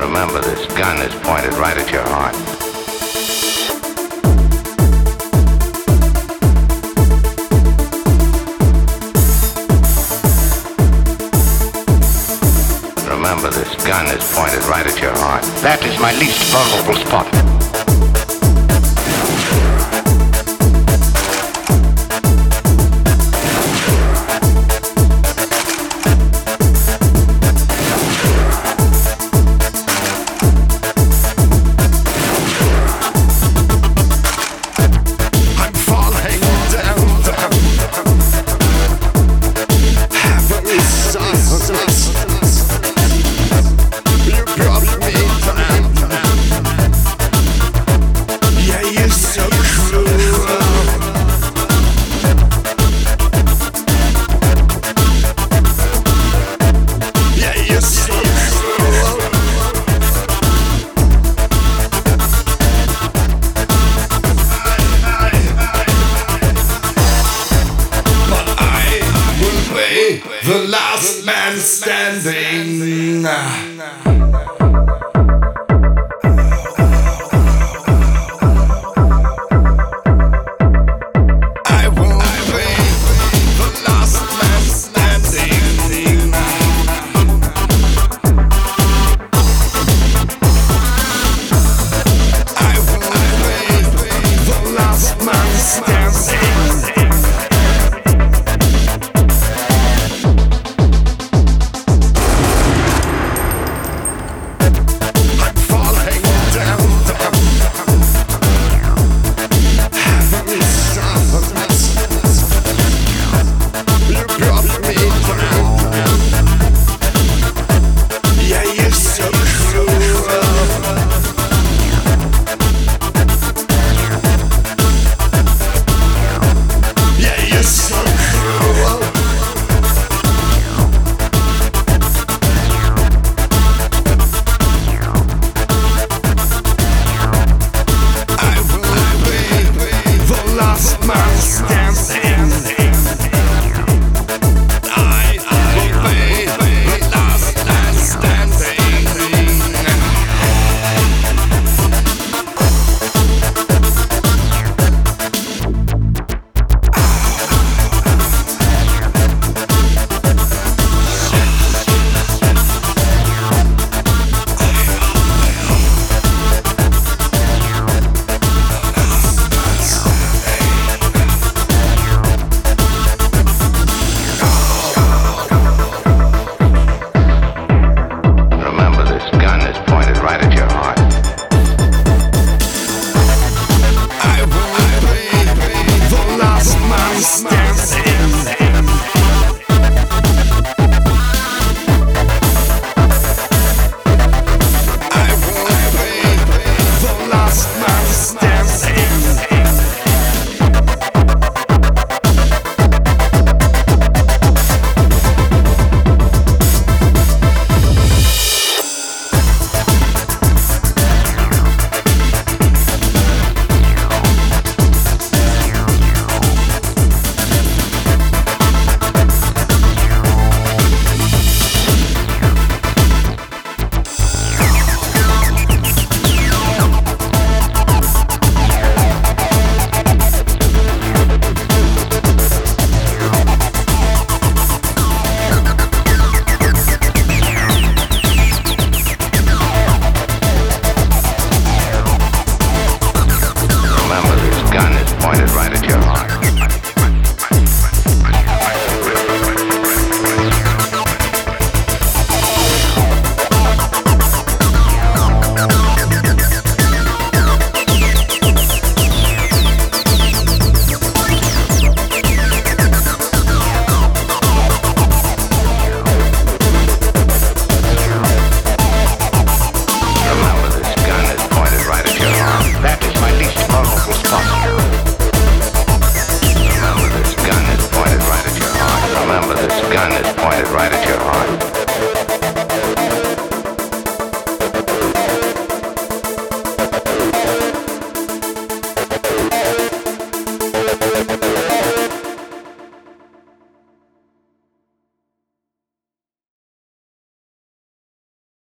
Remember, this gun is pointed right at your heart. Remember, this gun is pointed right at your heart. That is my least vulnerable spot. The last man standing. I won't be the last man standing. I won't be the last man standing. Pointed right at your heart. Remember, this gun is pointed right at your heart. That is my least vulnerable spot. Remember, this gun is pointed right at your heart.